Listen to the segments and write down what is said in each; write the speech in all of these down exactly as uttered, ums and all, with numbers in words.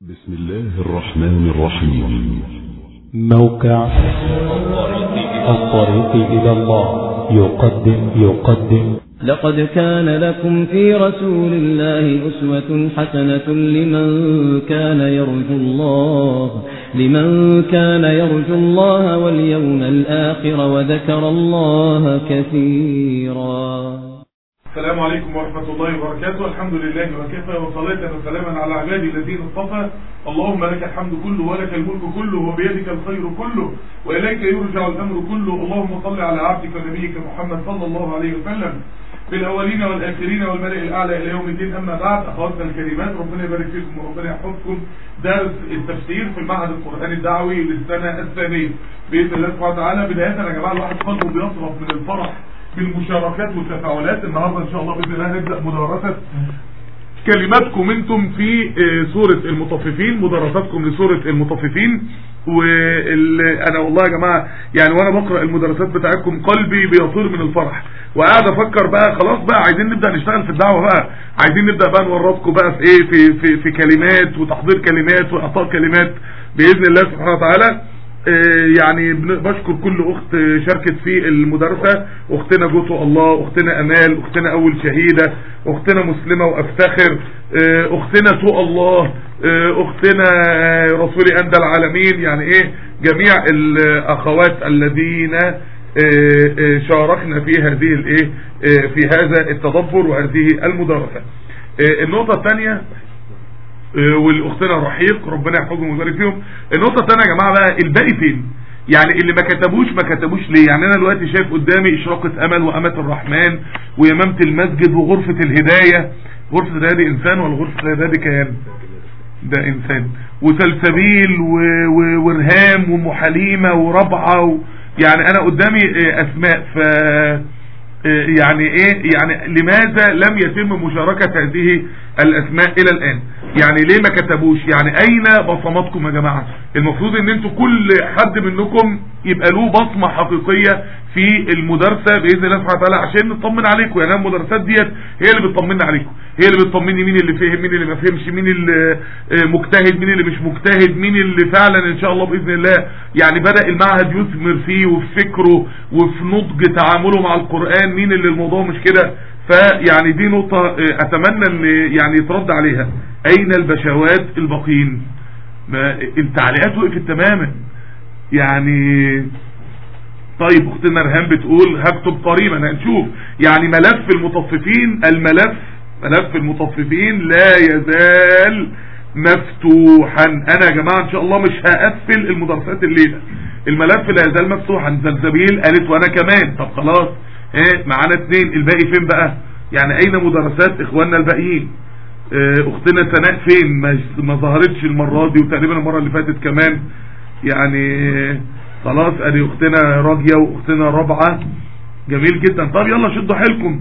بسم الله الرحمن الرحيم. موقع الطريق إلى الله يقدم يقدم لقد كان لكم في رسول الله أسوة حسنة لمن كان يرجو الله لمن كان يرجو الله واليوم الآخر وذكر الله كثيرا. السلام عليكم ورحمة الله وبركاته. الحمد لله وكفى وصلاة وسلاما على عبادي الذين اصطفى. اللهم لك الحمد كله ولك الملك كله وبيدك الخير كله وإليك يرجع الأمر كله. اللهم صل على عبدك ونبيك محمد صلى الله عليه وسلم في الأولين والآخرين والملأ الأعلى إلى يوم الدين. أما بعد، أخواتنا الكريمات، ربنا يبارك فيكم وربنا يحفظكم. درس التفسير في المعهد القرآني الدعوي للسنة الثانية بإذن الله سبحانه وتعالى. بداية يا جماعة، الواحد قلبه بيصرف من الفرح بالمشاركات والتفاعلات. النهارده ان شاء الله باذن الله نبدا مدرسه كلماتكم انتم في سوره المطففين، مدرساتكم لسوره المطففين. وانا والله يا جماعه يعني وانا بقرا المدرسات بتاعتكم قلبي بيطير من الفرح، وقاعد افكر بقى خلاص بقى عايزين نبدا نشتغل في الدعوه بقى، عايزين نبدا بقى نورطكم بقى في ايه في في, في كلمات وتحضير كلمات واعطاء كلمات باذن الله سبحانه وتعالى. يعني بشكر كل اخت شاركت في المدرسة، اختنا جوتو الله، اختنا امال، اختنا اول شهيدة، اختنا مسلمة وافتخر، اختنا تو الله، اختنا رسولي اندى العالمين. يعني ايه جميع الاخوات الذين شاركنا في هذه الايه في هذا التدبر وهذه المدرسة. النقطة الثانية والاختنا رحيق ربنا يحفظهم ويبارك فيهم. النقطه الثانيه يا جماعه بقى، الباقي فين؟ يعني اللي ما كتبوش ما كتبوش ليه؟ يعني انا دلوقتي شايف قدامي اشراقه امل وامه الرحمن ويمامه المسجد وغرفه الهدايه. غرفه الهدايه دي انسان ولا غرفه الهدايه دي كيان؟ ده انسان. وسلسبيل ورهام ومحليمه وربعه و... يعني انا قدامي اسماء. ف يعني ايه يعني لماذا لم يتم مشاركة هذه الاسماء الى الان؟ يعني ليه ما كتبوش؟ يعني اين بصماتكم يا جماعة؟ المفروض ان انتوا كل حد منكم يبقى له بصمة حقيقية في المدرسة باذن الله سبحانه وتعالى عشان نطمن عليكم. يعني المدرسات ديت هي اللي بتطمنا عليكم، هي اللي بتطمني مين اللي فهم مين اللي ما فهمش، مين اللي مجتهد مين اللي مش مجتهد، مين اللي فعلا ان شاء الله باذن الله يعني بدأ المعهد يثمر فيه وفي فكره وفي نضج تعامله مع القرآن، مين اللي الموضوع مش كده. فيعني دي نقطة اتمنى ان يعني يترد عليها. اين البشوات الباقين؟ التعليقات وقفت تماما. يعني طيب اختنا رهام بتقول هكتب قريبا هنشوف. يعني ملف المطففين، الملف ملف المطففين لا يزال مفتوحا. انا يا جماعة ان شاء الله مش هقفل المدرسات الليلة، الملف لا يزال مفتوحا. زلزبيل قالت وانا كمان. طب خلاص ايه معانا اتنين، الباقي فين بقى؟ يعني اين مدرسات اخواننا الباقيين؟ اه اختنا سناء فين؟ ما ظهرتش المرة دي وتقريبا المرة اللي فاتت كمان. يعني خلاص ادي اختنا راجية واختنا رابعة، جميل جدا. طب يلا شدوا حيلكم.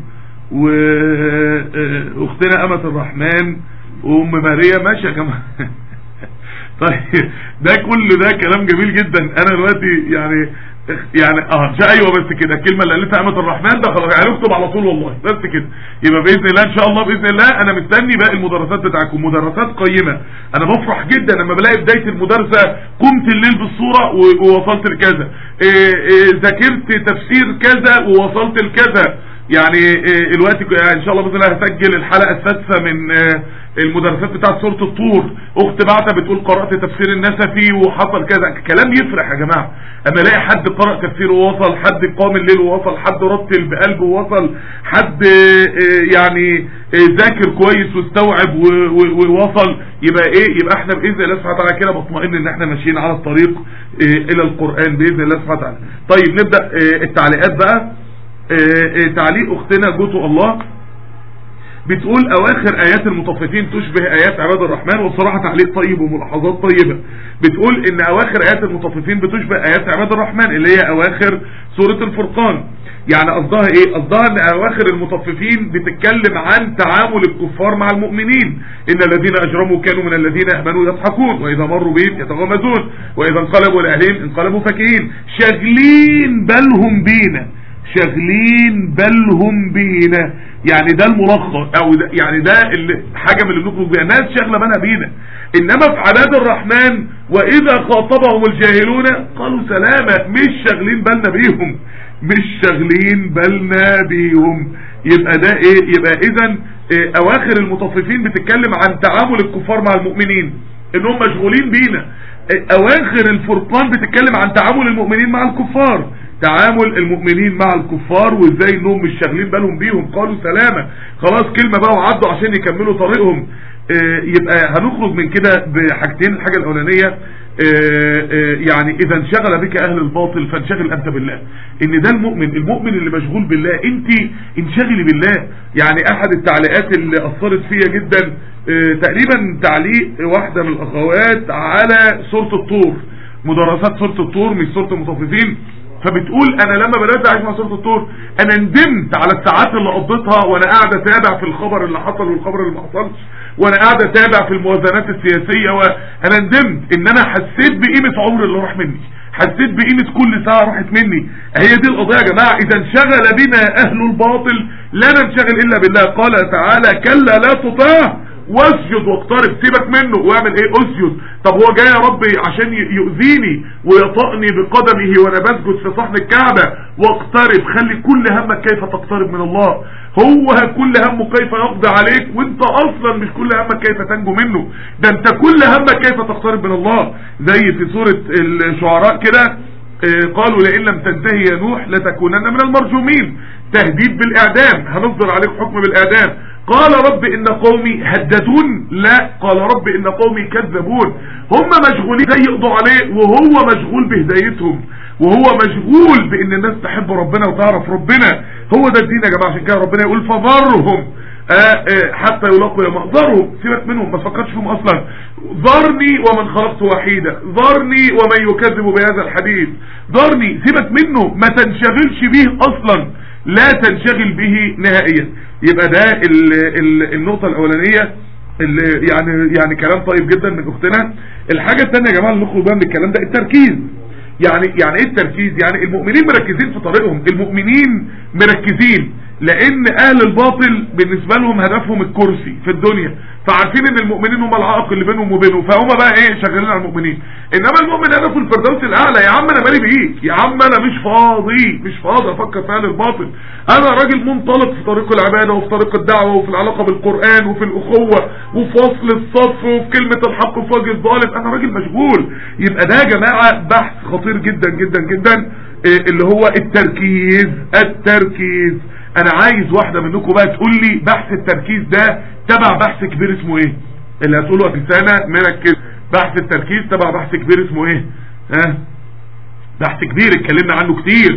واختنا امة الرحمن وام ماريا ماشي يا جماعة. طيب ده كل ده كلام جميل جدا. انا دلوقتي يعني يعني اه ايوه بس كده الكلمه اللي قالتها امة الرحمن ده خلاص هنكتب على طول والله بس كده. يبقى باذن الله ان شاء الله باذن الله انا مستني باقي المدرسات بتاعتكم، مدرسات قيمه. انا بفرح جدا لما بلاقي بدايه المدرسه قمت الليل بالصوره ووصلت لكذا، ذاكرت تفسير كذا ووصلت لكذا. يعني الوقت ان شاء الله باذن الله هسجل الحلقه السادسه من المدرسات بتاعت سوره الطور. اخت بعتها بتقول قرات تفسير النسفي وحصل كذا. كلام يفرح يا جماعه اما الاقي حد قرأ تفسير ووصل، حد قام الليل ووصل، حد رتل بقلبه ووصل، حد يعني ذاكر كويس واستوعب ووصل. يبقى ايه؟ يبقى احنا باذن الله سبحانه وتعالى كده بطمئن ان احنا ماشيين على الطريق الى القرآن باذن الله سبحانه وتعالى. طيب نبدا التعليقات بقى. تعليق اختنا جوتو الله بتقول اواخر ايات المطففين تشبه ايات عباد الرحمن. والصراحة تعليق طيب وملاحظات طيبة. بتقول ان اواخر ايات المطففين بتشبه ايات عباد الرحمن اللي هي اواخر سورة الفرقان. يعني قصدها ايه؟ قصدها ان اواخر المطففين بتتكلم عن تعامل الكفار مع المؤمنين. ان الذين اجرموا كانوا من الذين امنوا يضحكون واذا مروا بهم يتغمزون واذا انقلبوا لاهلهم انقلبوا فكهين شاغلين بالهم بينا، شاغلين بالهم بينا. يعني ده الملخص او ده يعني ده اللي حاجه من اللي بنخرج بيها. الناس شاغله بالها بينا، انما في عباد الرحمن واذا خاطبهم الجاهلون قالوا سلاما، مش شاغلين بالنا بيهم، مش شاغلين بالنا بيهم. يبقى ده ايه؟ يبقى اذا إيه اواخر المطففين بتتكلم عن تعامل الكفار مع المؤمنين انهم مشغولين بينا. إيه اواخر الفرقان بتتكلم عن تعامل المؤمنين مع الكفار، تعامل المؤمنين مع الكفار وازاي انهم مش شاغلين بالهم بيهم. قالوا سلامة، خلاص كلمة بقى وعدوا عشان يكملوا طريقهم. إيه يبقى هنخرج من كده بحاجتين. الحاجة الاولانية إيه إيه يعني اذا انشغل بك اهل الباطل فانشغل انت بالله. ان ده المؤمن، المؤمن اللي مشغول بالله، انت انشغلي بالله. يعني احد التعليقات اللي اثرت فيا جدا إيه تقريبا تعليق واحدة من الاخوات على سورة الطور، مدرسات سورة الطور مش سورة المطففين، فبتقول انا لما بدأت اعيش مع سورة الطور انا ندمت على الساعات اللي قضيتها وانا قاعد اتابع في الخبر اللي حصل والخبر اللي ما حصلش، وانا قاعد اتابع في الموازنات السياسية، وانا ندمت ان انا حسيت بقيمة عمر اللي راح مني، حسيت بقيمة كل ساعة راحت مني. هي دي القضية يا جماعة. اذا انشغل بنا اهل الباطل لا ننشغل الا بالله. قال تعالى كلا لا تطاع واسجد واقترب، سيبك منه واعمل ايه؟ اسجد. طب هو جاي يا ربي عشان يؤذيني ويطأني بقدمه وانا بسجد في صحن الكعبة. واقترب، خلي كل همك كيف تقترب من الله، هو كل همه كيف يقضي عليك، وانت اصلا مش كل همك كيف تنجو منه، ده انت كل همك كيف تقترب من الله. زي في سورة الشعراء كده قالوا لئن لم تنتهي يا نوح لتكونن من المرجومين، تهديد بالاعدام، هنصدر عليك حكم بالاعدام. قال رب ان قومي هددون، لا قال رب ان قومي كذبون. هم مشغولين زي يقضوا عليه وهو مشغول بهدايتهم، وهو مشغول بان الناس تحب ربنا وتعرف ربنا. هو ده الدين يا جماعة. عشان كده ربنا يقول فذرهم آه آه حتى يلاقوا يوم. ذرهم، سيبك منهم، ما تفكرش فيهم اصلا. ذرني ومن خلقت وحيدا، ذرني ومن يكذب بهذا الحديث، ذرني، سيبك منه، ما تنشغلش به اصلا، لا تنشغل به نهائيا. يبقى ده ال ال النقطة الاولانية اللي يعني يعني كلام طيب جدا من اختنا. الحاجة الثانية يا جماعة اللي نخرج بقى من الكلام ده التركيز. يعني يعني ايه التركيز؟ يعني المؤمنين مركزين في طريقهم، المؤمنين مركزين، لان اهل الباطل بالنسبة لهم هدفهم الكرسي في الدنيا، فعارفين ان المؤمنين هم العائق اللي بينهم وبينه، فهم بقى ايه شغالين على المؤمنين. انما المؤمن هدفه الفردوس الاعلى. يا عم انا مالي بيك، يا عم انا مش فاضي مش فاضي افكر في اهل الباطل، انا راجل منطلق في طريق العبادة وفي طريق الدعوة وفي العلاقة بالقرآن وفي الاخوة وفي وصل الصف وفي كلمة الحق وفي وجه الظالم، انا راجل مشغول. يبقى ده يا جماعة بحث خطير جدا جدا جدا اللي هو التركيز. التركيز انا عايز واحدة منكم بقى تقول لي بحث التركيز ده تبع بحث كبير اسمه ايه؟ اللي هتقولوا ابتسامة مركز. بحث التركيز تبع بحث كبير اسمه ايه؟ ها بحث كبير اتكلمنا عنه كتير،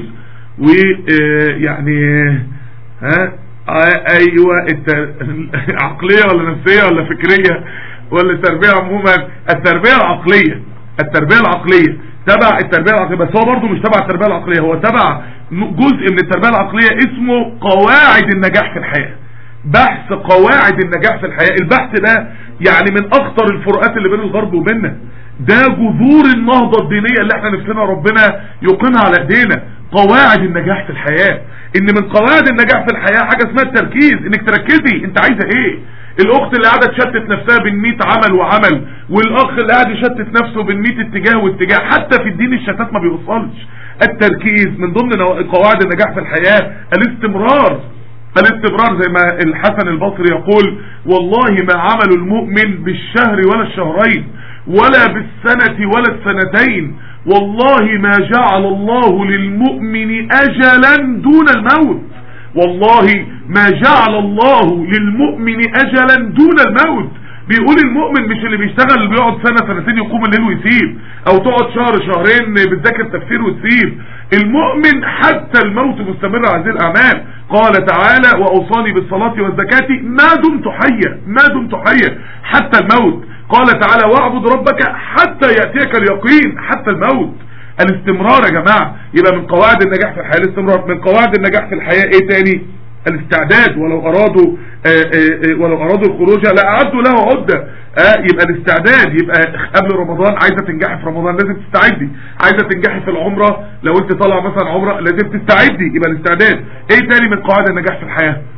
ويعني ها ايوه التر... عقلية ولا نفسية ولا فكرية ولا تربية عموما؟ التربية العقلية. التربية العقلية تبع التربية العقلية، بس هو برضو مش تبع التربية العقلية، هو تبع جزء من التربية العقلية اسمه قواعد النجاح في الحياة. بحث قواعد النجاح في الحياة. البحث ده يعني من اخطر الفروقات اللي بين الغرب وبيننا، ده جذور النهضة الدينية اللي احنا نفسنا ربنا يقيمها على ايدينا. قواعد النجاح في الحياة، ان من قواعد النجاح في الحياة حاجة اسمها التركيز، انك تركزي انت عايزة ايه. الاخت اللي قاعدة تشتت نفسها بين مية عمل وعمل، والاخ اللي قاعد يشتت نفسه بين مية اتجاه واتجاه، حتى في الدين الشتات ما بيوصلش. التركيز من ضمن قواعد النجاح في الحياة الاستمرار. الاستمرار زي ما الحسن البصري يقول والله ما عمل المؤمن بالشهر ولا الشهرين ولا بالسنة ولا السنتين، والله ما جعل الله للمؤمن اجلا دون الموت، والله ما جعل الله للمؤمن اجلا دون الموت. بيقول المؤمن مش اللي بيشتغل اللي بيقعد سنة سنتين يقوم الليل ويسيب، او تقعد شهر شهرين بتذاكر تفسير وتسيب. المؤمن حتى الموت مستمر على هذه الاعمال. قال تعالى واوصاني بالصلاة والزكاة ما دمت حيا، ما دمت حيا حتى الموت. قال تعالى واعبد ربك حتى يأتيك اليقين، حتى الموت. الاستمرار يا جماعة. يبقى من قواعد النجاح في الحياة الاستمرار. من قواعد النجاح في الحياة ايه تاني؟ الاستعداد. ولو ارادوا آآ آآ ولو ارادوا الخروج لاعدوا له عدة. يبقى الاستعداد. يبقى قبل رمضان عايزة تنجحي في رمضان لازم تستعدي، عايزة تنجحي في العمرة لو انت طالع مثلا عمرة لازم تستعدي، يبقى الاستعداد. ايه تاني من قواعد النجاح في الحياة؟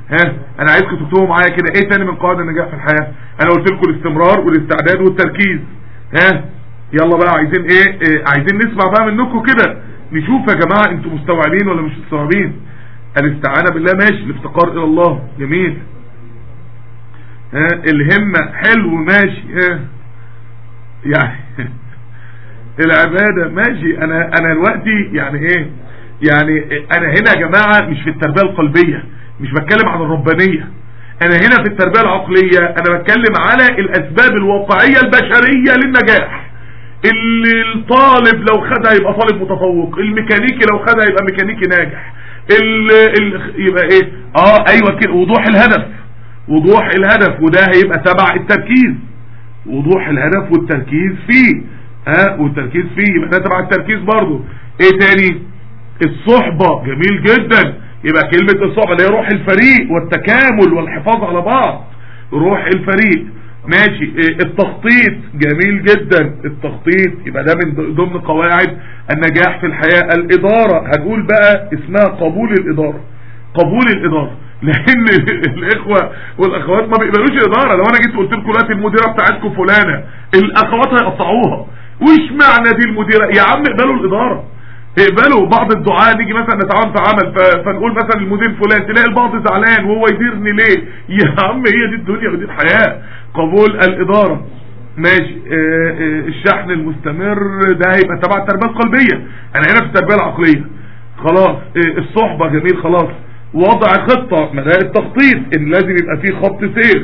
ها انا عايزكم تكتبوا معايا كده ايه تاني من قواعد النجاح في الحياه. انا قلت لكم الاستمرار والاستعداد والتركيز. ها يلا بقى عايزين ايه, إيه عايزين نسمع بقى منكم كده، نشوف يا جماعه انتوا مستوعبين ولا مش مستوعبين. الاستعانه بالله ماشي، الافتقار الى الله جميل، ها الهمه حلو ماشي، ها يعني العباده ماشي. انا انا دلوقتي يعني ايه يعني انا هنا يا جماعه مش في التربيه القلبيه، مش بتكلم عن الربانيه، انا هنا في التربيه العقليه. انا بتكلم على الاسباب الواقعيه البشريه للنجاح. اللي الطالب لو خدها يبقى طالب متفوق، الميكانيكي لو خدها يبقى ميكانيكي ناجح، ال ال يبقى ايه اه ايوه كده، وضوح الهدف، وضوح الهدف وده هيبقى تبع التركيز، وضوح الهدف والتركيز فيه، ها آه والتركيز فيه يبقى ده تبع التركيز برضه. ايه تاني؟ الصحبة جميل جدا، يبقى كلمة الصحبة اللي هي روح الفريق والتكامل والحفاظ على بعض، روح الفريق ماشي. التخطيط جميل جدا، التخطيط يبقى ده من ضمن قواعد النجاح في الحياة. الإدارة هنقول بقى اسمها قبول الإدارة، قبول الإدارة، لأن الإخوة والأخوات ما بيقبلوش الإدارة. لو أنا جيت قلت لكم دلوقتي المديرة بتاعتكم فلانة، الأخوات هيقطعوها، وش معنى دي المديرة؟ يا عم اقبلوا الإدارة، اقبلوا. بعض الدعاء نيجي مثلا نتعاون في عمل فنقول مثلا المدير فلان، تلاقي البعض زعلان وهو يديرني ليه؟ يا عم هي دي الدنيا ودي الحياة. قبول الإدارة ماشي. اه اه الشحن المستمر ده هيبقى تبع التربية القلبية، انا هنا في التربية العقلية خلاص. اه الصحبة جميل خلاص. وضع خطة، ما ده التخطيط ان لازم يبقى فيه خط سير.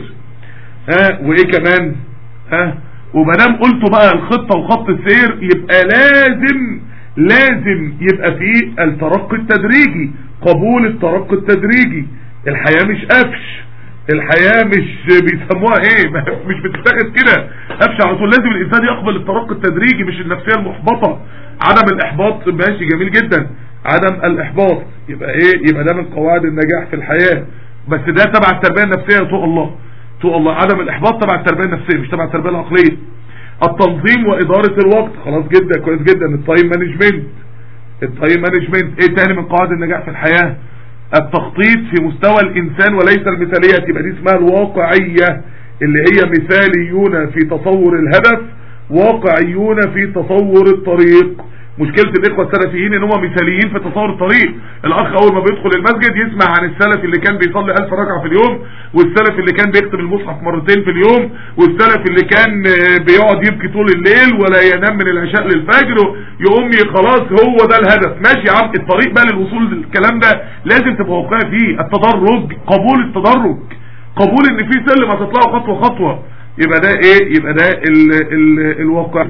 ها اه وايه كمان؟ ها اه ومادام قلتوا بقى الخطة وخط السير يبقى لازم لازم يبقى فيه الترقي التدريجي، قبول الترقي التدريجي. الحياة مش قفش، الحياة مش بيسموها ايه مش بتتاخد كده قفش على طول، لازم الانسان يقبل الترقي التدريجي مش النفسية المحبطة. عدم الاحباط ماشي جميل جدا، عدم الاحباط يبقى ايه؟ يبقى ده من قواعد النجاح في الحياة، بس ده تبع التربية النفسية. طوق الله طوق الله عدم الاحباط تبع التربية النفسية مش تبع التربية العقلية. التنظيم وإدارة الوقت خلاص جدا كويس جدا. التايم مانجمنت، التايم مانجمنت. ايه تاني من قواعد النجاح في الحياة؟ التخطيط في مستوى الإنسان وليس المثالية، يبقى دي اسمها الواقعية، اللي هي مثاليون في تصور الهدف، واقعيون في تصور الطريق. مشكلة الإخوة السلفيين ان هم مثاليين في تصور الطريق. الأخ أول ما بيدخل المسجد يسمع عن السلف اللي كان بيصلي ألف ركعة في اليوم، والسلف اللي كان بيختم المصحف مرتين في اليوم، والسلف اللي كان بيقعد يبكي طول الليل ولا ينام من العشاء للفجر. يقوم خلاص هو ده الهدف. ماشي يا عم، الطريق بقى للوصول للكلام ده لازم تبقى واقعي فيه. التدرج، قبول التدرج، قبول ان في سلم هتطلعه خطوة خطوة. يبقى ده ايه؟ يبقى ده ال ال الواقع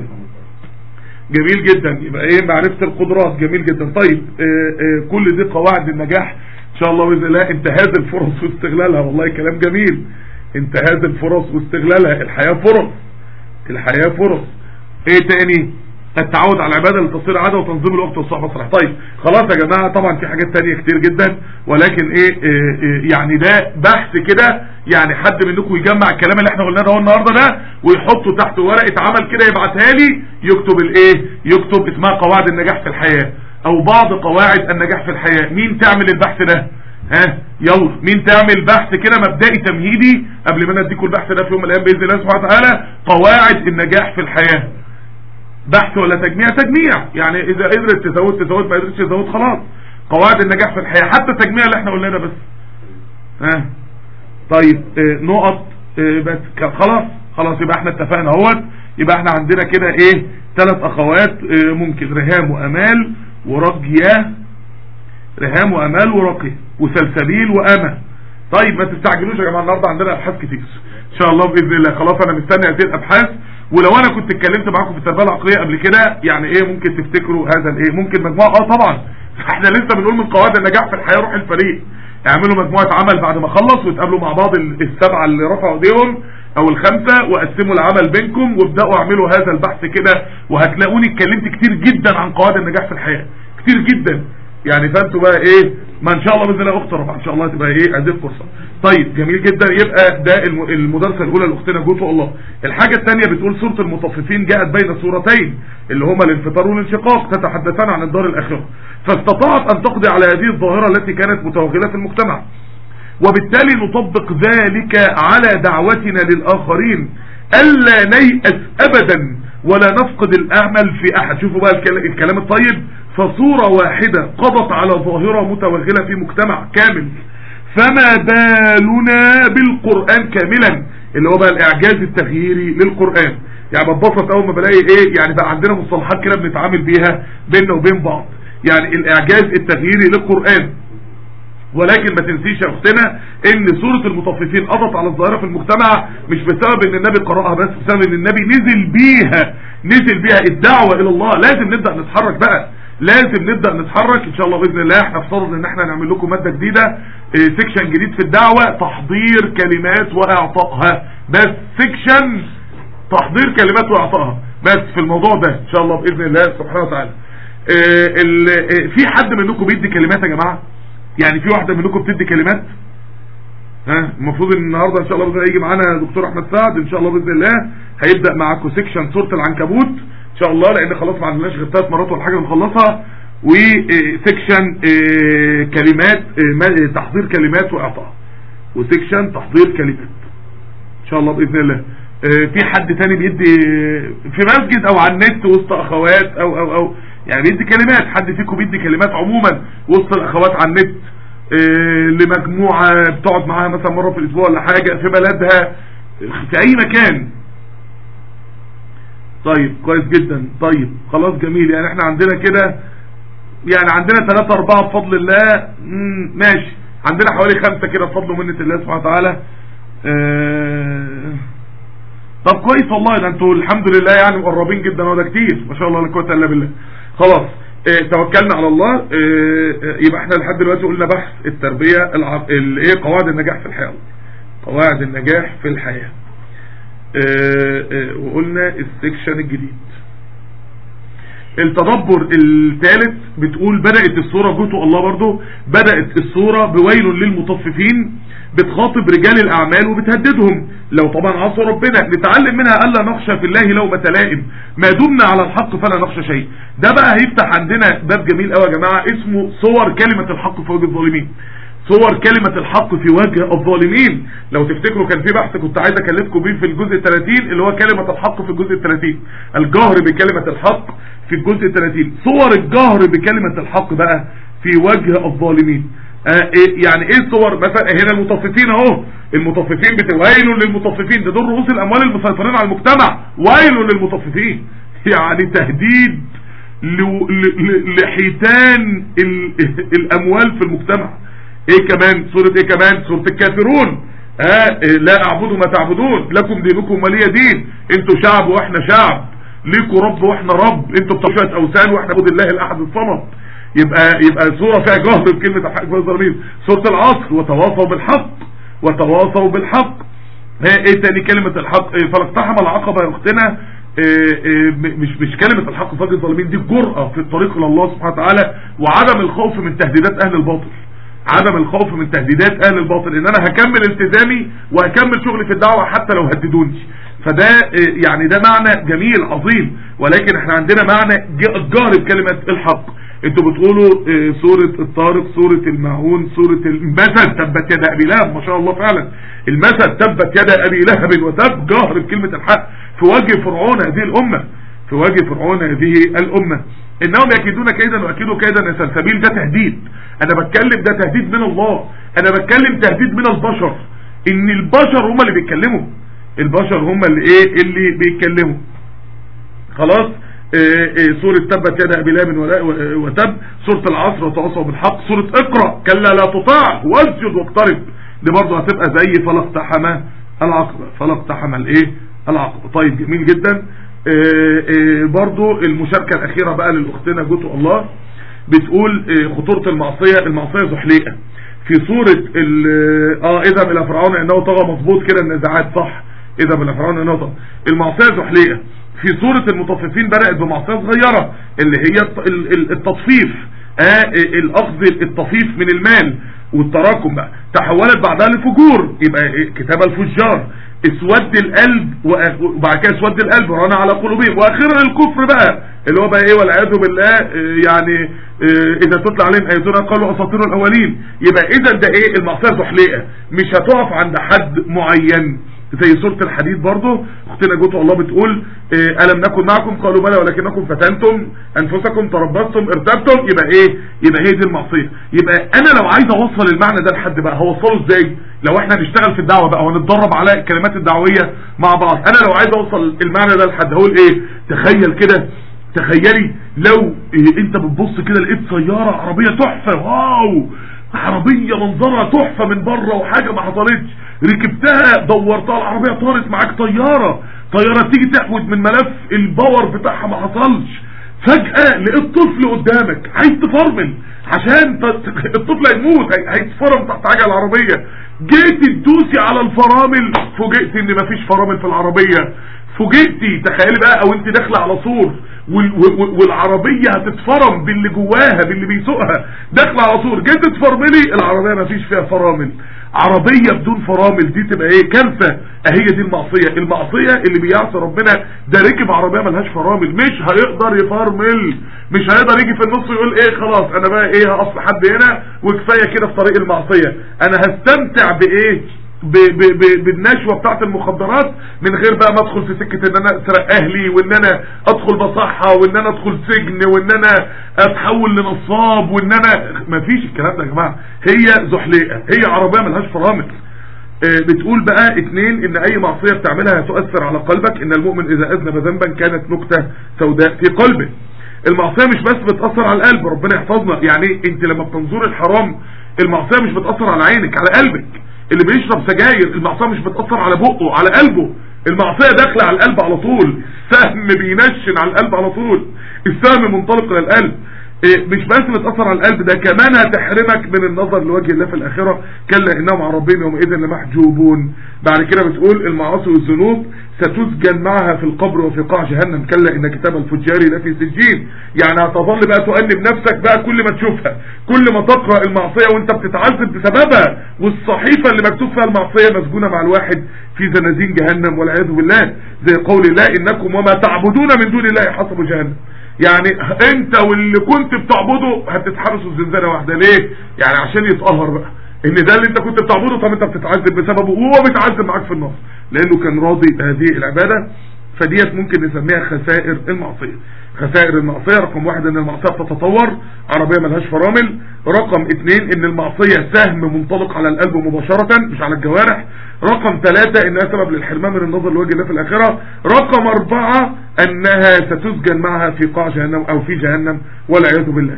جميل جدا. يبقى ايه؟ معرفة القدرات جميل جدا. طيب اه اه كل دي قواعد النجاح ان شاء الله باذن الله. انتهاز الفرص واستغلالها، والله كلام جميل. انتهاز الفرص واستغلالها، الحياة فرص، الحياة فرص. ايه تاني؟ التعود على العبادة لتصير عادة، وتنظيم الوقت والصحبة الصالحة. طيب خلاص يا جماعة، طبعا في حاجات تانية كتير جدا، ولكن ايه, إيه, إيه يعني ده بحث كده، يعني حد منكم يجمع الكلام اللي احنا قلناه ده النهارده ده ويحطه تحت ورقة عمل كده يبعتها لي، يكتب الايه؟ يكتب اسمها قواعد النجاح في الحياة او بعض قواعد النجاح في الحياة. مين تعمل البحث ده؟ ها يلا مين تعمل بحث كده مبدئي تمهيدي قبل ما نديكم البحث ده في يوم من الايام باذن الله سبحانه وتعالى؟ قواعد النجاح في الحياة. بحث ولا تجميع؟ تجميع، يعني اذا قدرت تزود تزود، ما قدرتش تزود خلاص. قواعد النجاح في الحياة، حتى التجميع اللي احنا قلنا ده بس. ها طيب اه نقط اه بس خلاص خلاص يبقى احنا اتفقنا اهوت. يبقى احنا عندنا كده ايه؟ ثلاث اخوات اه ممكن، رهام وامال ورقية، رهام وامال ورقية وسلسبيل وامة. طيب ما تستعجلوش يا جماعه، النهارده عندنا ابحاث كتير ان شاء الله باذن الله. خلاص انا مستني هذه الابحاث، ولو انا كنت اتكلمت معاكم في التربيه العقليه قبل كده يعني ايه ممكن تفتكروا هذا الايه؟ ممكن مجموعه اه طبعا احنا لسه بنقول من قواعد النجاح في الحياه روح الفريق. اعملوا مجموعه عمل بعد ما اخلص وتقابلوا مع بعض السبعه اللي رفعوا ايديهم او الخمسه، وقسموا العمل بينكم وابداوا اعملوا هذا البحث كده، وهتلاقوني اتكلمت كتير جدا عن قواعد النجاح في الحياه كتير جدا يعني. فانتوا بقى ايه؟ ما ان شاء الله باذن الله اخت رفع ان شاء الله تبقى ايه هذه الفرصه. طيب جميل جدا. يبقى ده المدرسه الاولى لاختنا جوه الله. الحاجه الثانيه بتقول سوره المطففين جاءت بين سورتين اللي هما الانفطار والانشقاق تتحدثان عن الدار الاخره، فاستطاعت ان تقضي على هذه الظاهره التي كانت متوغله في المجتمع. وبالتالي نطبق ذلك على دعوتنا للآخرين، ألا نيأس أبدا ولا نفقد الأمل في أحد. شوفوا بقى الكلام الطيب، فصورة واحدة قضت على ظاهرة متوغلة في مجتمع كامل، فما بالنا بالقرآن كاملا، اللي هو بقى الإعجاز التغييري للقرآن. يعني بتبسط أول ما بلاقي إيه، يعني بقى عندنا مصطلحات كده بنتعامل بيها بيننا وبين بعض، يعني الإعجاز التغييري للقرآن. ولكن ما تنسيش يا اختنا ان سورة المطففين قضت على الظاهرة في المجتمع مش بسبب ان النبي قرأها بس، بسبب ان النبي نزل بيها نزل بيها الدعوة الى الله. لازم نبدأ نتحرك بقى، لازم نبدأ نتحرك ان شاء الله بإذن الله. احنا افترض ان احنا نعمل لكم مادة جديدة، اه سيكشن جديد في الدعوة، تحضير كلمات واعطائها، بس سيكشن تحضير كلمات واعطائها بس في الموضوع ده ان شاء الله بإذن الله سبحانه وتعالى. اه اه في حد منكم بيدي كلمات يا جماعة؟ يعني في واحدة منكم بتدي كلمات؟ ها المفروض ان النهارده ان شاء الله بإذن يجي معانا دكتور احمد سعد ان شاء الله باذن الله، هيبدا معاكم سيكشن سوره العنكبوت ان شاء الله، لان خلاص ما عندناش غير ثلاث مرات ولا حاجه نخلصها، وسيكشن كلمات تحضير كلمات واعطاء، وسيكشن تحضير كلمات ان شاء الله باذن الله. في حد تاني بيدي في مسجد او على النت وسط اخوات او او او يعني بيدي كلمات؟ حد فيكم بيدي كلمات عموما وسط الاخوات على النت إيه لمجموعة بتقعد معاها مثلا مرة في الاسبوع ولا حاجة في بلدها في اي مكان؟ طيب كويس جدا. طيب خلاص جميل، يعني احنا عندنا كده يعني عندنا ثلاثة اربعة بفضل الله، ماشي، عندنا حوالي خمسة كده بفضل ومنة الله سبحانه وتعالى. اه طب كويس والله، ده انتوا الحمد لله يعني مقربين جدا، وده كتير ما شاء الله لا قوة الا بالله. خلاص اه توكلنا على الله. اه يبقى احنا لحد دلوقتي قلنا بحث التربية الايه قواعد النجاح في الحياة، قواعد النجاح في الحياة. اه اه وقلنا السكشن الجديد. التدبر الثالث بتقول بدأت السورة جوتو الله برضو بدأت السورة بويل للمطففين، بتخاطب رجال الأعمال وبتهددهم لو طبعا عصوا ربنا. نتعلم منها ألا نخشى في الله لومة لائم، ما دمنا على الحق فلا نخشى شيء. ده بقى هيفتح عندنا باب جميل قوي يا جماعة اسمه صور كلمة الحق في وجه الظالمين. صور كلمة الحق في وجه الظالمين. لو تفتكروا كان في بحث كنت عايز اكلمكم بيه في الجزء الثلاثين اللي هو كلمة الحق في الجزء الثلاثين، الجهر بكلمة الحق في الجزء الثلاثين. صور الجهر بكلمة الحق بقى في وجه الظالمين. آه إيه يعني ايه صور؟ مثلا هنا المطففين اهو، المطففين بت... ويل للمطففين، ده دول رؤوس الاموال المسيطرين على المجتمع، ويل للمطففين، يعني تهديد ل... ل... لحيتان ال... الاموال في المجتمع. ايه كمان؟ سورة ايه كمان؟ سورة الكافرون. آه إيه لا اعبد ما تعبدون لكم دينكم ولي دين، انتوا شعب واحنا شعب، ليكوا رب واحنا رب، انتوا بتوع شويه اوثان واحنا عبد الله الاحد الصمد. يبقى يبقى سوره فيها جهر بكلمه الحق في الظالمين. سوره العصر وتواصوا بالحق وتواصوا بالحق. ايه تاني كلمه الحق؟ إيه فلاقتحم العقبه يا اختنا. إيه إيه مش مش كلمه الحق في وجه الظالمين، دي الجرأه في الطريق الى الله سبحانه وتعالى، وعدم الخوف من تهديدات اهل الباطل. عدم الخوف من تهديدات اهل الباطل، ان انا هكمل التزامي وهكمل شغلي في الدعوه حتى لو هددوني. فده يعني ده معنى جميل عظيم، ولكن احنا عندنا معنى الجهر بكلمة الحق. انتوا بتقولوا سورة الطارق، سورة الماعون، سورة المثل تبت يد ابي لهب، ما شاء الله فعلا المثل تبت يد ابي لهب وتب، جهر بكلمة الحق في وجه فرعون هذه الامة، في وجه فرعون هذه الامة. انهم يكيدون كيدا واكيدوا كيدا يا سلسبيل. ده تهديد، انا بتكلم ده تهديد من الله، انا بتكلم تهديد من البشر، ان البشر هم اللي بيتكلموا، البشر هم اللي ايه اللي بيتكلموا. خلاص. إيه إيه سورة تبت يد ابي لهب وتب، سورة العصر وتواصوا بالحق، سورة اقرأ كلا لا تطاع واسجد واقترب، دي برضه هتبقى زي فلاقتحم العقبة، فلاقتحم الايه العقبة. طيب جميل جدا. إيه إيه برضه المشاركة الاخيرة بقى للاختنا جوتو الله، بتقول إيه خطورة المعصية، المعصية زحليقة في سورة اه اذا الى فرعون انه طغى، مظبوط كده النزاعات صح، اذا الى فرعون انه طغى. المعصية زحليقة في سورة المطففين بدأت بمعصية صغيرة اللي هي التطفيف، اه الاخذ التطفيف من المال والتراكم بقى، تحولت بعدها لفجور، يبقى كتاب الفجار، اسود القلب، وبعد كده اسود القلب رانا على قلوبهم، واخرها الكفر بقى اللي هو بقى ايه والعياذ بالله يعني اذا تطلع عليهم اياتنا قالوا اساطير الاولين. يبقى اذا ده ايه المعصيه زحليقه، مش هتقف عند حد معين. زي سورة الحديد برضو اختنا جوته الله بتقول ألم نكن معكم قالوا بلى ولكنكم فتنتم أنفسكم تربصتم ارتبتم. يبقى ايه؟ يبقى هي دي المعصية. يبقى انا لو عايز اوصل المعنى ده لحد بقى هوصله ازاي؟ لو احنا نشتغل في الدعوة بقى ونتدرب على الكلمات الدعوية مع بعض، انا لو عايز اوصل المعنى ده لحد هقول ايه؟ تخيل كده، تخيلي لو إيه انت بتبص كده لقيت سيارة عربية تحفة، واو عربية منظرها تحفة من بره وحاجة ما حصلتش، ركبتها دورتها العربية طارت معاك طيارة، طيارة تيجي تحوت من ملف الباور بتاعها ما حصلش، فجأة لقيت طفل قدامك عايز تفرمل عشان الطفل هيموت هيتفرم تحت عجل العربية، جيتي تدوسي على الفرامل فوجئتي ان مفيش فرامل في العربية، فوجئتي تخيلي بقى او انت داخله على سور والعربية هتتفرم باللي جواها باللي بيسوقها، داخله على سور جيت تفرملي العربية مفيش فيها فرامل، عربية بدون فرامل دي تبقى ايه؟ كارثة. اهي دي المعصية. المعصية اللي بيعصي ربنا ده ركب عربية ملهاش فرامل مش هيقدر يفرمل، مش هيقدر يجي في النص ويقول ايه خلاص انا بقى ايه هقص حد هنا وكفاية كده في طريق المعصية، انا هستمتع بايه؟ ب ب ب بالنشوة بتاعت المخدرات من غير بقى ما ادخل في سكة ان انا اسرق اهلي وان انا ادخل بصحة وان انا ادخل سجن وان انا اتحول لنصاب وان انا مفيش الكلام ده يا جماعة. هي زحليقة، هي عربية ملهاش فرامل. اه بتقول بقى اتنين ان اي معصية بتعملها هتؤثر على قلبك، ان المؤمن اذا اذنب ذنبا كانت نكتة سوداء في قلبه. المعصية مش بس بتأثر على القلب، ربنا يحفظنا، يعني انت لما بتنظر الحرام المعصية مش بتأثر على عينك، على قلبك. اللي بيشرب سجاير المعصية مش بتأثر على بقه، على قلبه. المعصية داخله على القلب على طول، سهم بينشن على القلب على طول، السهم منطلق للقلب. إيه مش بس بتأثر على القلب، ده كمان هتحرمك من النظر لوجه الله في الآخرة، كلا إنهم عن ربهم يومئذ لمحجوبون. بعد كده بتقول المعاصي والذنوب ستسجن معها في القبر وفي قاع جهنم، كلا إن كتاب الفجار لفي سجين. يعني هتظل بقى تؤنب نفسك بقى كل ما تشوفها، كل ما تقرأ المعصية وانت بتتعذب بسببها، والصحيفة اللي مكتوب فيها المعصية مسجونة مع الواحد في زنازين جهنم والعياذ بالله، زي قول الله إنكم وما تعبدون من دون الله حسب جهنم. يعني انت واللي كنت بتعبده هتتحبسوا الزنزانة واحدة. ليه؟ يعني عشان يتقهر بقى ان ده اللي انت كنت بتعبده، طب انت بتتعذب بسببه وهو بيتعذب معاك في النص لانه كان راضي بهذه العبادة. فديت ممكن نسميها خسائر المعصية. خسائر المعصية رقم واحد ان المعصية بتتطور، عربية ملهاش فرامل. رقم اتنين ان المعصية سهم منطلق على القلب مباشرة مش على الجوارح. رقم ثلاثة انها سبب للحرمان من النظر لوجه الله في الاخرة. رقم اربعة انها ستسجن معها في قاع جهنم او في جهنم والعياذ بالله.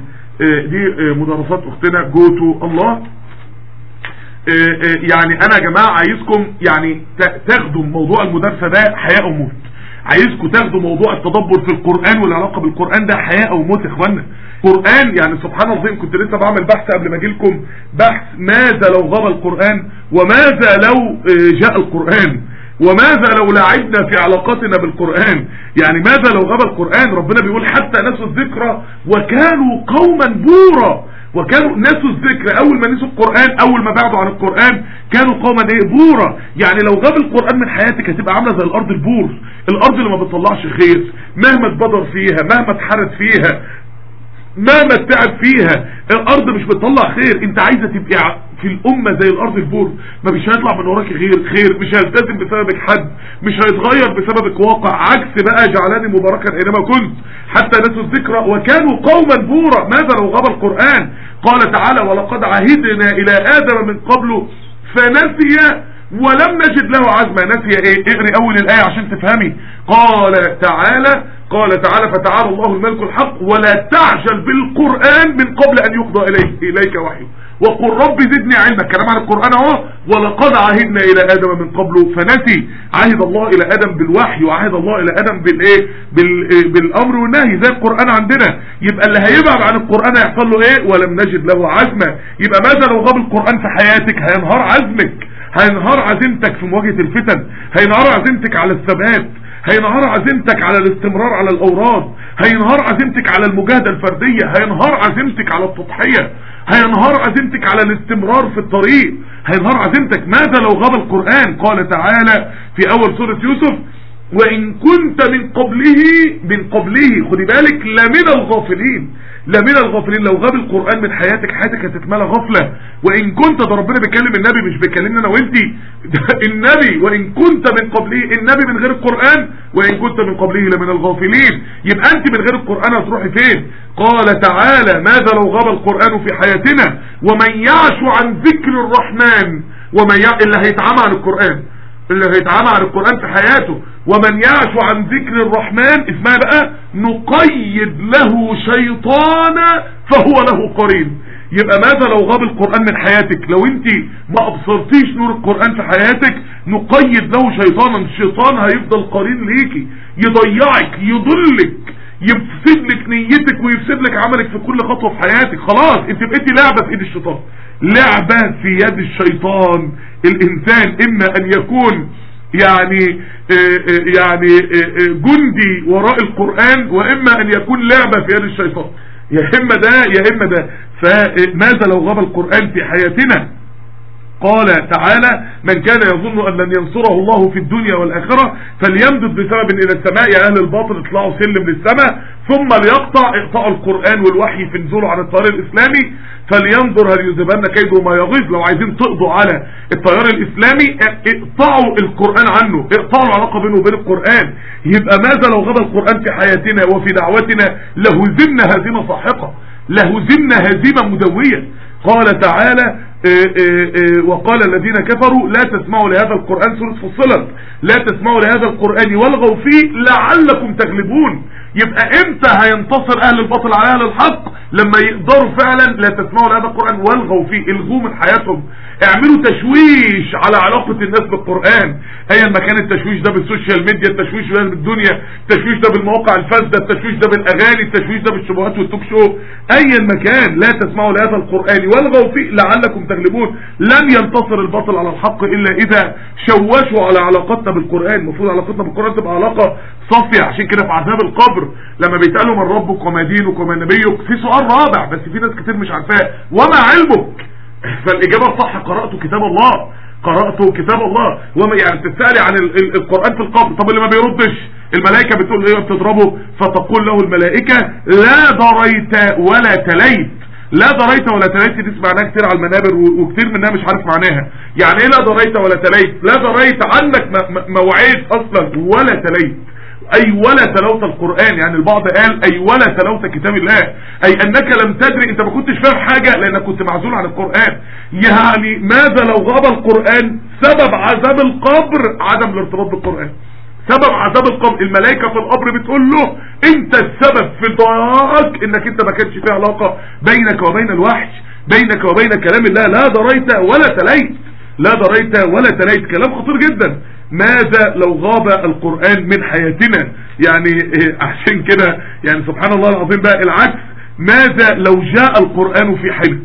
دي مدرسات اختنا جوتو الله. يعني انا يا جماعة عايزكم يعني تاخدوا موضوع المدرسة ده حياة او موت، عايزكم تاخدوا موضوع التدبر في القرآن والعلاقة بالقرآن ده حياة او موت يا اخوانا. قرآن يعني سبحان الله العظيم، كنت لسه بعمل بحث قبل ما اجي لكم، بحث ماذا لو غاب القرآن وماذا لو جاء القرآن وماذا لو لعبنا في علاقتنا بالقرآن. يعني ماذا لو غاب القرآن؟ ربنا بيقول حتى نسوا الذكرى وكانوا قوما بورا، وكانوا نسوا الذكر. اول ما نسوا القرآن، اول ما بعدوا عن القرآن كانوا قوما ايه؟ بورا. يعني لو غاب القرآن من حياتك هتبقى عاملة زي الارض البور، الارض اللي ما بتطلعش خير مهما اتبدر فيها، مهما اتحرت فيها، مهما اتعب فيها، الارض مش بتطلع خير. انت عايزة تبقى في الامة زي الارض البور، ما مش هيطلع من وراك غير خير، مش هيلتزم بسببك حد، مش هيتغير بسببك واقع. عكس بقى جعلاني مباركا اينما كنت حتى نسوا الذكرى وكانوا قوما بورا. ماذا لو غاب القرآن؟ قال تعالى ولقد عهدنا الى ادم من قبل فنسي ولم نجد له عزما. نسي ايه؟ اقري اول الايه عشان تفهمي. قال تعالى قال تعالى فتعالى الله الملك الحق ولا تعجل بالقرآن من قبل ان يقضى اليك اليك وحيه وقل رب زدني علما. كلام عن القرآن اهو. ولقد عهدنا الى ادم من قبل فنسي. عهد الله الى ادم بالوحي وعهد الله الى ادم بالايه؟ بالامر والنهي زي القرآن عندنا. يبقى اللي هيبعد عن القرآن هيحصل له ايه؟ ولم نجد له عزما. يبقى ماذا لو غاب القرآن في حياتك؟ هينهار عزمك، هينهار عزيمتك في مواجهة الفتن، هينهار عزيمتك على الثبات، هينهار عزيمتك على الاستمرار على الاوراد، هينهار عزيمتك على المجاهدة الفردية، هينهار عزيمتك على التضحية، هينهار عزيمتك على الاستمرار في الطريق، هينهار عزيمتك. ماذا لو غاب القرآن؟ قال تعالى في اول سورة يوسف وإن كنت من قبله من قبله خدي بالك لمن الغافلين، لمن الغافلين. لو غاب القرآن من حياتك حياتك هتتملى غفلة. وإن كنت، ده ربنا بيكلم النبي مش بيكلمنا أنا وإنتي، النبي وإن كنت من قبله، النبي من غير القرآن وإن كنت من قبله لمن الغافلين. يبقى أنت من غير القرآن هتروحي فين؟ قال تعالى ماذا لو غاب القرآن في حياتنا ومن يعش عن ذكر الرحمن، ومن يع... اللي هيتعامى عن القرآن، اللي هيتعامى عن القرآن في حياته، ومن يعش عن ذكر الرحمن اسمها بقى نقيد له شيطانا فهو له قرين. يبقى ماذا لو غاب القرآن من حياتك؟ لو انت ما ابصرتيش نور القرآن في حياتك نقيد له شيطانا، الشيطان هيفضل قرين ليكي، يضيعك، يضلك، يفسد لك نيتك ويفسد لك عملك في كل خطوة في حياتك. خلاص انت بقيتي لعبة في ايد الشيطان، لعبة في يد الشيطان. الانسان اما ان يكون يعني يعني جندي وراء القرآن، واما ان يكون لعبة في يد الشيطان، يا اما ده يا اما ده. فماذا لو غاب القرآن في حياتنا؟ قال تعالى من كان يظن ان لن ينصره الله في الدنيا والاخرة فليمدد بسبب الى السماء. يا اهل الباطل اطلعوا سلم للسماء ثم ليقطع اقطاع القرآن والوحي في نزوله عن التيار الاسلامي فلينظر هل يذهبن كيده ما يغيظ. لو عايزين تقضوا على التيار الاسلامي اقطعوا القرآن عنه، اقطعوا العلاقة بينه وبين القرآن. يبقى ماذا لو غاب القرآن في حياتنا وفي دعوتنا؟ لهزمنا هزيمة ساحقة، لهزمنا هزيمة مدوية. قال تعالى إيه إيه إيه وقال الذين كفروا لا تسمعوا لهذا القرآن، سورة فصلت، لا تسمعوا لهذا القرآن والغوا فيه لعلكم تغلبون. يبقى امتى هينتصر اهل الباطل على اهل الحق؟ لما يقدروا فعلا لا تسمعوا لهذا القرآن والغوا فيه، الغوا من حياتهم، اعملوا تشويش على علاقة الناس بالقرآن. ايا ما كان التشويش ده بالسوشيال ميديا، التشويش ده بالدنيا، التشويش ده بالمواقع الفاسدة، التشويش ده بالاغاني، التشويش ده بالشبهات والتوك شو، ايا ما كان لا تسمعوا لهذا القرآن والغوا فيه لعلكم تغلبون. لن ينتصر الباطل على الحق الا اذا شوشوا على علاقتنا بالقرآن. المفروض علاقتنا بالقرآن تبقى علاقة صافية. عشان كده في عذاب القبر لما بيتقالوا من ربك وما دينك وما نبيك في سؤال رابع بس في ناس كتير مش عارفاه، وما علمك؟ فالاجابة الصح قرأت كتاب الله، قرأت كتاب الله. وما يعني تسألي عن القرآن في القبر، طب اللي ما بيردش الملائكة بتقول ايه؟ بتضربه فتقول له الملائكة لا دريت ولا تليت. لا دريت ولا تليت دي سمعناها كتير على المنابر وكتير منها مش عارف معناها. يعني ايه لا دريت ولا تليت؟ لا دريت عنك ما وعيت اصلا ولا تليت، اي ولا تلوت القرآن. يعني البعض قال اي ولا تلوت كتاب الله، اي انك لم تدري، انت ما كنتش فاهم حاجة لانك كنت معزول عن القرآن. يعني ماذا لو غاب القرآن؟ سبب عذاب القبر عدم الارتباط بالقرآن، سبب عذاب القبر. الملائكة في القبر بتقول له انت السبب في ضياعك انك انت ما كانش في علاقة بينك وبين الوحي، بينك وبين كلام الله. لا دريت ولا تليت، لا دريت ولا تليت، كلام خطير جدا. ماذا لو غاب القرآن من حياتنا؟ يعني عشان كده يعني سبحان الله العظيم بقى العكس، ماذا لو جاء القرآن في حين؟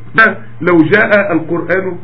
لو جاء القرآن،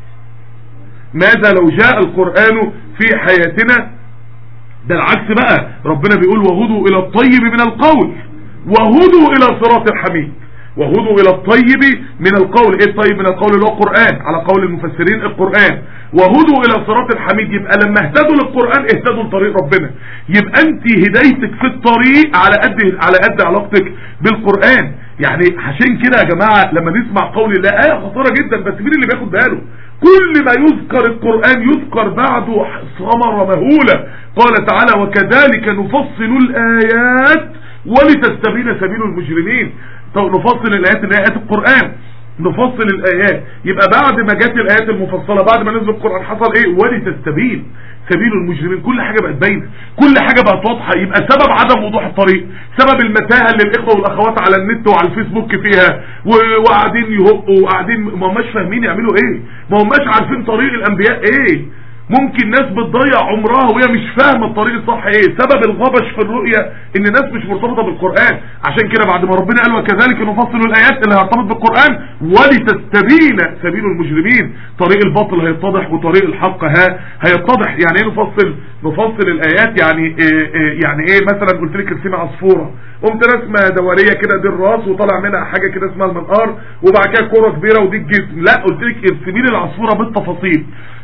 ماذا لو جاء القرآن في حياتنا؟ ده العكس بقى، ربنا بيقول وهدوا الى الطيب من القول وهدوا الى صراط الحميد. وهدوا الى الطيب من القول، ايه الطيب من القول؟ اللي هو القرآن، على قول المفسرين القرآن. وهدوا الى صراط الحميد، يبقى لما اهتدوا للقرآن اهتدوا لطريق ربنا. يبقى انت هدايتك في الطريق على قد على قد علاقتك بالقرآن. يعني عشان كده يا جماعة لما نسمع قول الله آية خطيرة جدا، بس مين اللي بياخد باله؟ كل ما يذكر القرآن يذكر بعده ثمرة مهولة. قال تعالى وكذلك نفصل الآيات ولتستبين سبيل المجرمين. طب نفصل الآيات اللي هي آيات القرآن، نفصل الآيات. يبقى بعد ما جت الآيات المفصلة بعد ما نزل القرآن حصل ايه؟ ولتستبين سبيل المجرمين. كل حاجة بقت باينة، كل حاجة بقت واضحة. يبقى سبب عدم وضوح الطريق، سبب المتاهة اللي الاخوة والاخوات على النت وعلى الفيسبوك فيها وقاعدين يهقوا وقاعدين ما هماش فاهمين يعملوا ايه، ما هماش عارفين طريق الانبياء ايه. ممكن ناس بتضيع عمرها وهي مش فاهمه الطريق الصح ايه. سبب الغبش في الرؤية ان الناس مش مرتبطة بالقرآن. عشان كده بعد ما ربنا قال وكذلك نفصل الايات اللي هيرتبط بالقرآن ولتستبين سبيل المجرمين، طريق الباطل هيتضح وطريق الحق ها هيتضح. يعني ايه نفصل؟ نفصل الايات يعني إيه إيه يعني ايه؟ مثلا قلت لك ارسمي عصفورة، قمت رسمه دوريه كده دي الراس وطلع منها حاجه كده اسمها المنقار وبعد كده كوره كبيره ودي الجسم. لا، قلت لك ارسمي لي العصفوره بالتفاصيل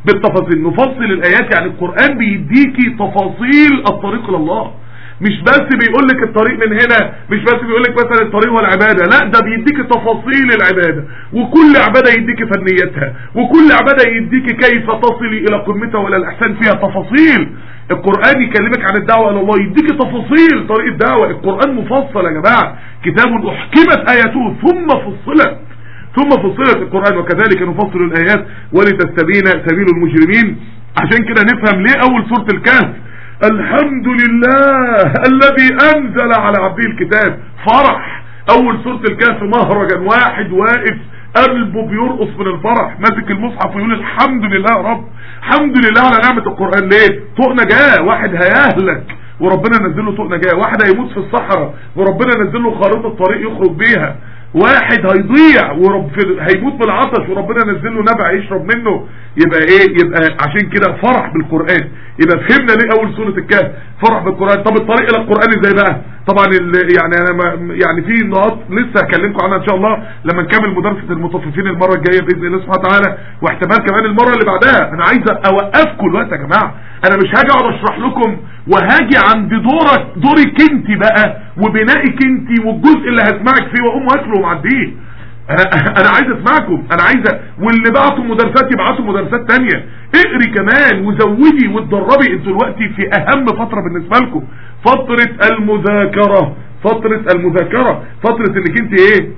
بالتفاصيل. نفصل الايات يعني القرآن بيديكي تفاصيل الطريق الى الله، مش بس بيقول لك الطريق من هنا، مش بس بيقول لك مثلا الطريق هو العباده، لا ده بيديك تفاصيل العباده، وكل عباده يديك فنيتها، وكل عباده يديك كيف تصلي الى قمتها ولا الاحسان فيها تفاصيل. القرآن يكلمك عن الدعوه الى الله، يديك تفاصيل طريق الدعوه. القرآن مفصل يا جماعه، كتاب احكمت اياته ثم فصلت ثم فصلت القرآن وكذلك نفصل الايات ولتستبين سبيل المجرمين. عشان كده نفهم ليه اول سورة الكهف الحمد لله الذي انزل على عبده الكتاب، فرح. اول سورة الكهف مهرجان، واحد واقف قلبه بيرقص من الفرح ماسك المصحف ويقول الحمد لله يا رب، الحمد لله على نعمة القرآن. ليه؟ طوق نجاة، واحد هيهلك وربنا نزل له طوق نجاة، واحد هيموت في الصحراء وربنا نزل له خارطة طريق يخرج بيها، واحد هيضيع ورب هيموت من العطش وربنا نزل له نبع يشرب منه. يبقى ايه؟ يبقى عشان كده فرح بالقرآن. يبقى فهمنا ليه اول سورة الكهف فرح بالقرآن. طب الطريق الى القرآن ازاي بقى؟ طبعا يعني انا يعني في نقاط لسه هكلمكم عنها ان شاء الله لما نكمل مدرسة المطففين المرة الجاية باذن الله سبحانه وتعالى، واحتمال كمان المرة اللي بعدها. انا عايز اوقفكم الوقت يا جماعة، انا مش هاجي اقعد اشرح لكم وهاجي عند دورك دورك انت بقى وبنائك انت والجزء اللي هسمعك فيه واقوم واكله ومعديه. انا انا عايز اسمعكم، انا عايز واللي بعتوا مدرسات يبعتوا مدرسات تانية، اقري كمان وزودي واتدربي. انتوا دلوقتي في اهم فترة بالنسبة لكم، فترة المذاكرة، فترة المذاكرة، فترة انك انت ايه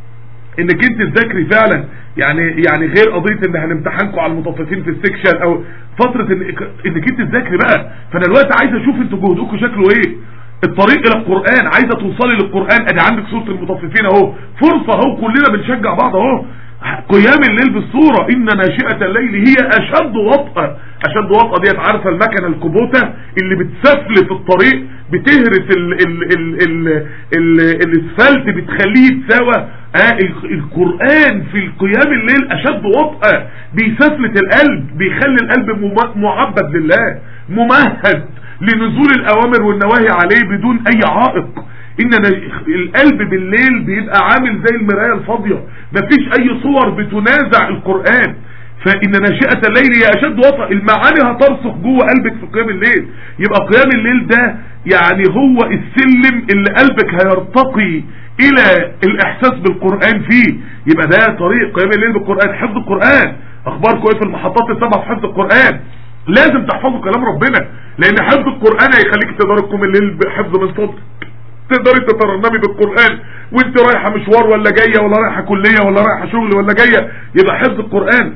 انك انت تذاكري فعلا. يعني يعني غير قضية ان هنمتحنكم على المطففين في السكشن، او فترة انك, إنك انت تذاكري بقى. فانا دلوقتي عايز اشوف انتوا جهدكم شكله ايه، الطريق الى القرآن، عايزة توصلي للقرآن. ادي عندك سورة المطففين اهو، فرصة اهو، كلنا بنشجع بعض اهو. قيام الليل بالصورة ان ناشئة الليل هي اشد وطأة. اشد وطأة ديت عارفة المكنة الكوبوتا اللي بتسفلت الطريق، بتهرس ال ال ال ال ال الاسفلت بتخليه يتساوى. آه القرآن في القيام الليل اشد وطأة، بيسفلت القلب، بيخلي القلب معبد لله، ممهد لنزول الاوامر والنواهي عليه بدون اي عائق. ان القلب بالليل بيبقى عامل زي المراية الفاضية، مفيش اي صور بتنازع القرآن. فان ناشئة الليل هي اشد وطأ، المعاني هترسخ جوه قلبك في قيام الليل. يبقى قيام الليل ده يعني هو السلم اللي قلبك هيرتقي الى الاحساس بالقرآن فيه. يبقى ده طريق قيام الليل بالقرآن، حفظ القرآن. اخباركم ايه في المحطات السبعة في حفظ القرآن؟ لازم تحفظوا كلام ربنا، لان حفظ القرآن هيخليك تقدري تقوم الليل بحفظ من صدرك، تقدري تترنمي بالقرآن وانت رايحة مشوار ولا جاية، ولا رايحة كلية ولا رايحة شغل ولا جاية. يبقى حفظ القرآن.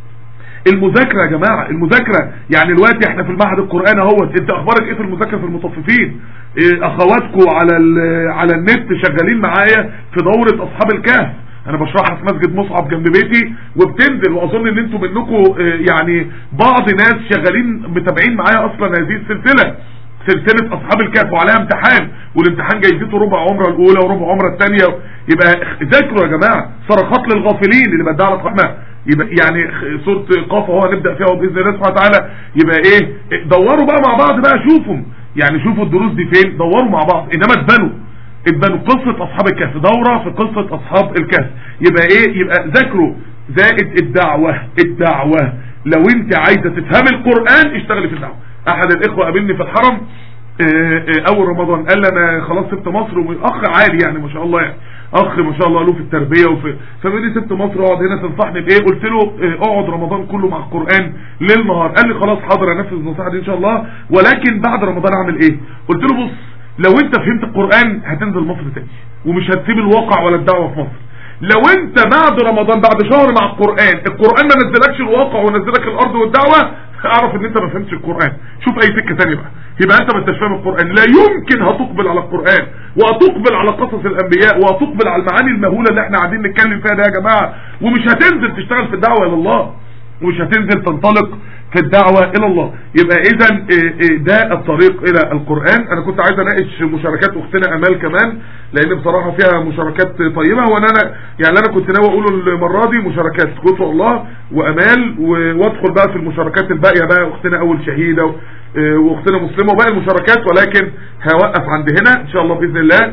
المذاكرة يا جماعة، المذاكرة يعني الوقت احنا في المعهد القرآن اهوت، انت اخبارك ايه في المذاكرة في المطففين؟ ايه اخواتكم على على النت شغالين معايا في دورة اصحاب الكهف، انا بشرحها في مسجد مصعب جنب بيتي وبتنزل، واظن ان انتم منكم يعني بعض ناس شغالين متابعين معايا اصلا هذه السلسلة، سلسلة اصحاب الكهف، وعليها امتحان، والامتحان جايزته ربع عمره الاولى وربع عمره الثانية. يبقى ذاكروا يا جماعة. صرخات للغافلين اللي بدعنا رحمة، يبقى يعني سورة قاف اهو هنبدأ فيها باذن الله سبحانه وتعالى. يبقى ايه، دوروا بقى مع بعض بقى، شوفوا يعني شوفوا الدروس دي فين، دوروا مع بعض. انما اتبنوا اتبنوا قصة اصحاب الكهف، دورة في قصة اصحاب الكهف. يبقى ايه، يبقى ذاكروا. زائد الدعوة، الدعوة لو انت عايزة تفهم القرآن اشتغلي في الدعوة. احد الاخوة قابلني في الحرم اول رمضان، قال لي انا خلاص سبت مصر، واخ عالي يعني ما شاء الله، يعني اخ ما شاء الله له في التربية وفي، فبيقول لي سبت مصر اقعد هنا تنصحني بايه؟ قلت له اقعد رمضان كله مع القرآن ليل نهار. قال لي خلاص حاضر انفذ النصيحة دي ان شاء الله، ولكن بعد رمضان اعمل ايه؟ قلت له بص، لو انت فهمت القرآن هتنزل مصر تاني ومش هتسيب الواقع ولا الدعوة في مصر. لو انت بعد رمضان بعد شهر مع القرآن، القرآن ما نزلكش الواقع ونزلك الارض والدعوة، اعرف ان انت ما فهمتش القرآن، شوف اي سكة تانية بقى. يبقى انت ما انتش فاهم القرآن، لا يمكن هتقبل على القرآن وهتقبل على قصص الانبياء وهتقبل على المعاني المهولة اللي احنا قاعدين نتكلم فيها ده يا جماعة، ومش هتنزل تشتغل في الدعوة الى الله، ومش هتنزل تنطلق في الدعوة الى الله. يبقى اذا ده الطريق الى القرآن. انا كنت عايز اناقش مشاركات اختنا امال كمان، لان بصراحة فيها مشاركات طيبة، وانا يعني انا كنت ناوي اقوله المرة دي مشاركات كتب الله وامال، وادخل بقى في المشاركات الباقية بقى اختنا اول شهيدة واختنا مسلمة وباقي المشاركات، ولكن هوقف عند هنا ان شاء الله باذن الله،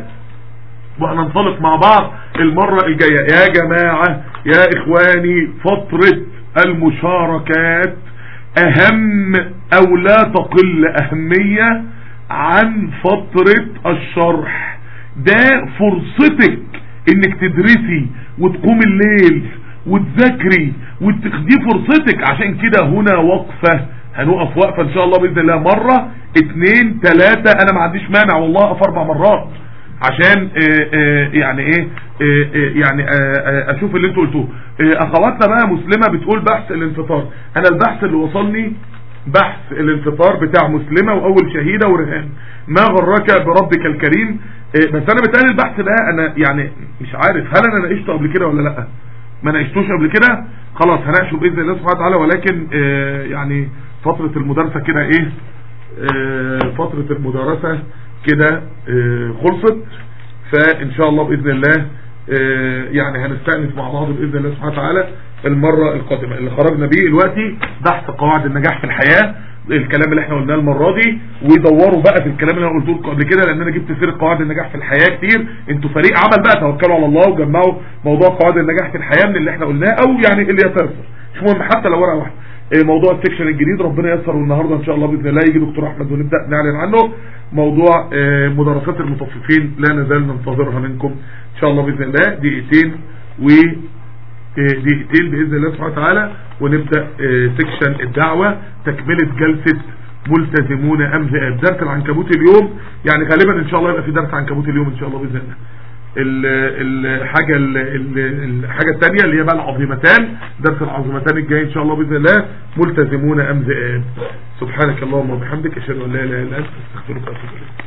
وهننطلق مع بعض المرة الجاية. يا جماعة يا اخواني، فترة المشاركات اهم او لا تقل اهمية عن فترة الشرح. ده فرصتك انك تدرسي وتقوم الليل وتذاكري، دي فرصتك. عشان كده هنا وقفة، هنوقف وقفة ان شاء الله بإذن الله مرة اتنين تلاتة، انا ما عنديش مانع والله اقف اربع مرات عشان اه اه يعني ايه اه يعني اشوف اللي انتوا قلتوه. اخواتنا بقى مسلمة بتقول بحث الانفطار، انا البحث اللي وصلني بحث الانفطار بتاع مسلمة واول شهيدة ورهان، ما غرك بربك الكريم. بس انا بتقال البحث ده انا يعني مش عارف هل انا ناقشته قبل كده ولا لا. ما ناقشتوش قبل كده، خلاص هناقشه باذن الله سبحانه وتعالى. ولكن اه يعني فترة المدرسة كده ايه اه فترة المدرسة كده اه خلصت، فان شاء الله باذن الله اه يعني هنستأنف مع بعض باذن الله سبحانه وتعالى المرة القادمة. اللي خرجنا بيه دلوقتي بحث قواعد النجاح في الحياة، الكلام اللي احنا قلناه المرة دي، ويدوروا بقى في الكلام اللي انا قلته لكم قبل كده، لان انا جبت سيرة قواعد النجاح في الحياة كتير. انتوا فريق عمل بقى، توكلوا على الله وجمعوا موضوع قواعد النجاح في الحياة من اللي احنا قلناه، او يعني اللي يتيسر مش مهم حتى لو ورقة واحدة. موضوع السكشن الجديد ربنا ييسر، والنهارده ان شاء الله باذن الله يجي دكتور احمد ونبدا نعلن عنه. موضوع مدرسات المطففين لا نزال ننتظرها منكم ان شاء الله باذن الله، دقيقتين و دقيقتين باذن الله سبحانه وتعالى، ونبدا سكشن الدعوه تكمله جلسه ملتزمون ام ذئاب. درس العنكبوت اليوم يعني غالبا ان شاء الله يبقى في درس عنكبوت اليوم ان شاء الله باذن الله. الحاجه الحاجه الثانيه اللي هي بقى العظيمتان، درس العظيمتان الجاي ان شاء الله باذن الله ملتزمون ام ذئاب. سبحانك اللهم وبحمدك اشهد ان لا اله الا انت استغفرك واتوب اليك.